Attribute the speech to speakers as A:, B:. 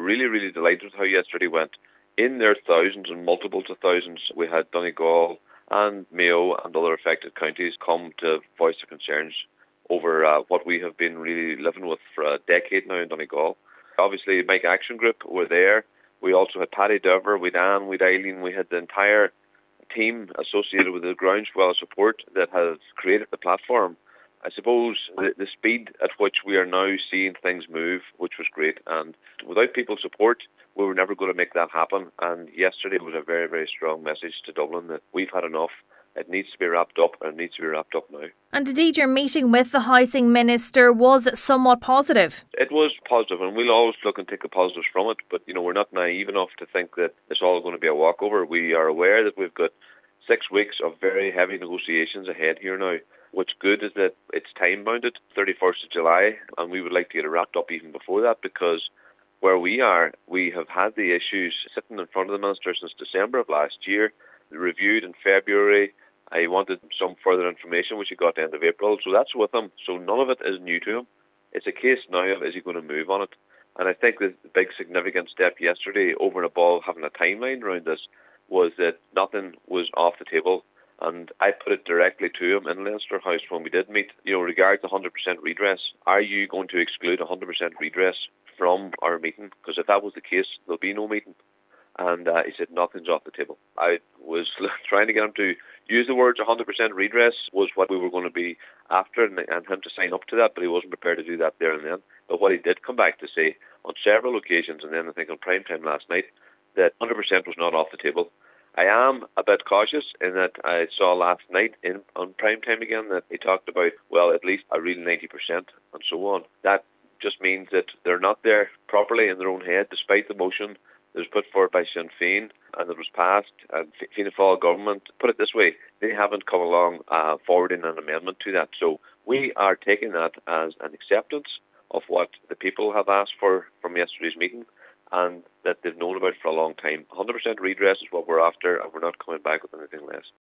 A: really, really delighted with how yesterday went. In their thousands and multiples of thousands, we had Donegal and Mayo and other affected counties come to voice their concerns over what we have been really living with for a decade now in Donegal. Obviously, Mike Action Group were there. We also had Paddy Dover, we had Anne, we had Eileen, we had the entire team associated with the groundswell of support that has created the platform. I suppose the speed at which we are now seeing things move, which was great, and without people's support, we were never going to make that happen. And yesterday was a very, very strong message to Dublin that we've had enough. It needs to be wrapped up, and it needs to be wrapped up now.
B: And indeed, your meeting with the Housing Minister was somewhat positive.
A: It was positive, and we'll always look and take the positives from it. But, we're not naive enough to think that it's all going to be a walkover. We are aware that we've got 6 weeks of very heavy negotiations ahead here now. What's good is that it's time-bounded, 31st of July, and we would like to get it wrapped up even before that, because where we are, we have had the issues sitting in front of the Minister since December of last year, reviewed in February. I wanted some further information, which he got at the end of April, so that's with him. So none of it is new to him. It's a case now of is he going to move on it. And I think the big significant step yesterday, over and above having a timeline around this, was that nothing was off the table. And I put it directly to him in Leinster House when we did meet, regarding 100% redress. Are you going to exclude 100% redress from our meeting? Because if that was the case, there'll be no meeting. And he said nothing's off the table. I was trying to get him to use the words 100% redress was what we were going to be after, and him to sign up to that, but he wasn't prepared to do that there and then. But what he did come back to say on several occasions, and then I think on prime time last night, that 100% was not off the table. I am a bit cautious in that I saw last night on prime time again that he talked about, well, at least a real 90% and so on. That just means that they're not there properly in their own head, despite the motion that was put forward by Sinn Féin and that was passed. And Fianna Fáil government, put it this way, they haven't come along forwarding an amendment to that. So we are taking that as an acceptance of what the people have asked for from yesterday's meeting, and that they've known about for a long time. 100% redress is what we're after, and we're not coming back with anything less.